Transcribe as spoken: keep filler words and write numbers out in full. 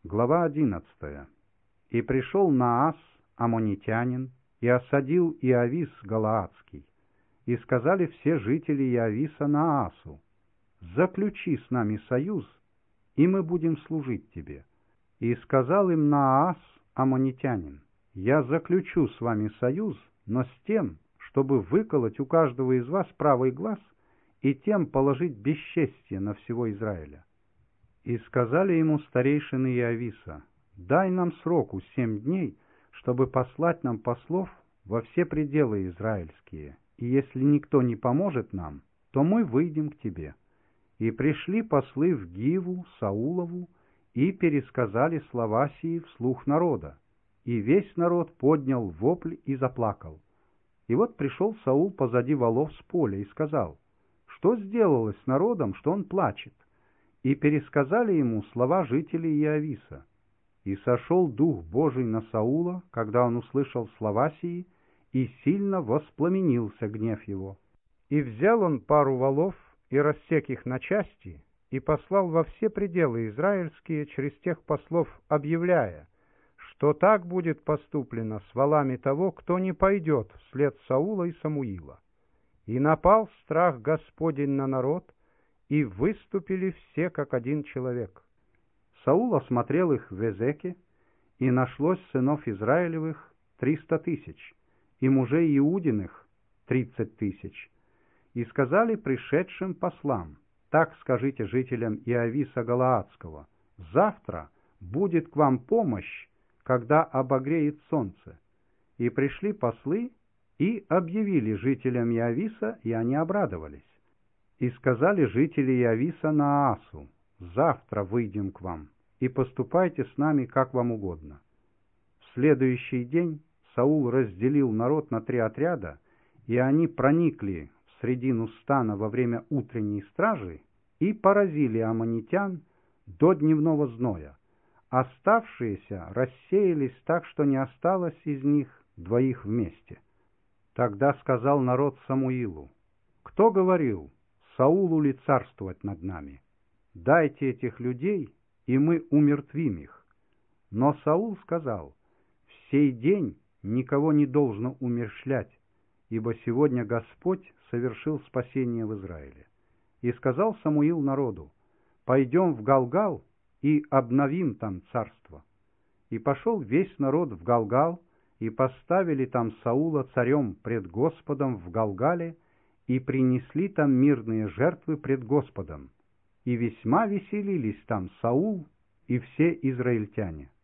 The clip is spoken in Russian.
Глава одиннадцатая. «И пришел Наас, аммонитянин, и осадил Иавис Галаадский. И сказали все жители Иависа Наасу: заключи с нами союз, и мы будем служить тебе. И сказал им Наас, аммонитянин: я заключу с вами союз, но с тем, чтобы выколоть у каждого из вас правый глаз и тем положить бесчестие на всего Израиля. И сказали ему старейшины Иависа: дай нам сроку семь дней, чтобы послать нам послов во все пределы израильские, и если никто не поможет нам, то мы выйдем к тебе. И пришли послы в Гиву Саулову и пересказали слова сии вслух народа, и весь народ поднял вопль и заплакал. И вот пришел Саул позади волов с поля и сказал: что сделалось с народом, что он плачет? И пересказали ему слова жителей Иависа. И сошел Дух Божий на Саула, когда он услышал слова сии, и сильно воспламенился гнев его. И взял он пару волов и рассек их на части, и послал во все пределы израильские через тех послов, объявляя, что так будет поступлено с волами того, кто не пойдет вслед Саула и Самуила. И напал страх Господень на народ, и выступили все как один человек. Саул осмотрел их в Эзеке, и нашлось сынов Израилевых триста тысяч, и мужей Иудиных тридцать тысяч. И сказали пришедшим послам: так скажите жителям Иависа Галаадского: завтра будет к вам помощь, когда обогреет солнце. И пришли послы и объявили жителям Иависа, и они обрадовались. И сказали жители Иависа Наасу: завтра выйдем к вам, и поступайте с нами, как вам угодно. В следующий день Саул разделил народ на три отряда, и они проникли в средину стана во время утренней стражи и поразили аммонитян до дневного зноя. Оставшиеся рассеялись так, что не осталось из них двоих вместе. Тогда сказал народ Самуилу: кто говорил, Саулу ли царствовать над нами? Дайте этих людей, и мы умертвим их. Но Саул сказал: в сей день никого не должно умерщвлять, ибо сегодня Господь совершил спасение в Израиле. И сказал Самуил народу: пойдем в Галгал и обновим там царство. И пошел весь народ в Галгал, и поставили там Саула царем пред Господом в Галгале, и принесли там мирные жертвы пред Господом. И весьма веселились там Саул и все израильтяне.